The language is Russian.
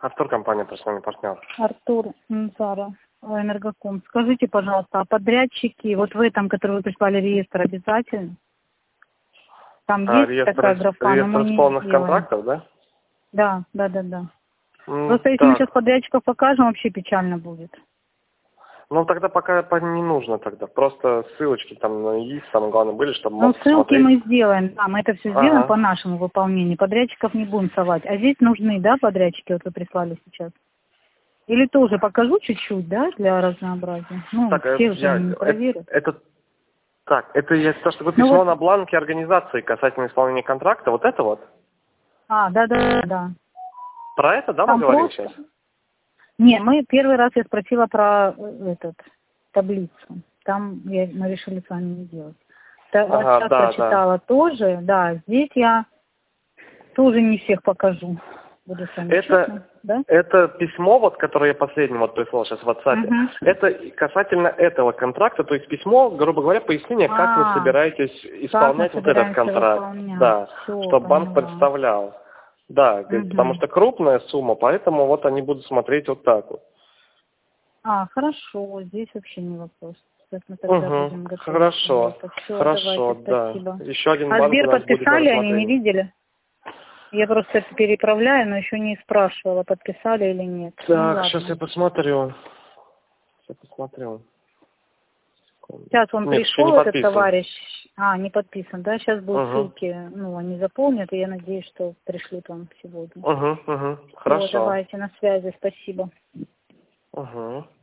Артур, компания «Персональный партнер». Артур, Зара, Энергоком. Скажите, пожалуйста, а подрядчики, вот в этом, который вы прислали реестр, обязательно? Там есть такая графа, но мы не исполненных сделаем. контрактов, да? Да. Просто если мы сейчас подрядчиков покажем, вообще печально будет. Ну, тогда пока не нужно тогда. Просто ссылочки там на ИИС, самое главное, были, чтобы Ну, мог ссылки посмотреть. мы сделаем, да, мы это все сделаем по нашему выполнению. Подрядчиков не будем совать. А здесь нужны, да, подрядчики, вот вы прислали сейчас? Или тоже покажу чуть-чуть, да, для разнообразия? Ну, Так, всех же они не проверят. Это есть то, что вы письмо на бланке организации касательно исполнения контракта, вот это вот? Да. Про это, да, мы говорим сейчас? Не, мы первый раз я спросила про таблицу. Там мы решили с вами не делать. Вот прочитала тоже, да, здесь я тоже не всех покажу. Буду с вами честна, да? Это письмо, вот, которое я последним вот прислал сейчас в WhatsApp, это касательно этого контракта, то есть письмо, грубо говоря, пояснение, как вы собираетесь исполнять вот этот контракт. Да, чтобы банк представлял. Да, потому что крупная сумма, поэтому вот они будут смотреть вот так вот. Хорошо, здесь вообще не вопрос. Мы тогда будем готовы. Хорошо, да. Спасибо. Еще один банк Сбер у нас будет подписали, они не видели? Я просто это переправляю, но еще не спрашивала, подписали или нет. Так, сейчас я посмотрю. Сейчас он пришел, этот товарищ. Не подписан, да? Сейчас будут ссылки, они заполнят, и я надеюсь, что пришлют вам сегодня. Хорошо. Давайте, на связи, спасибо.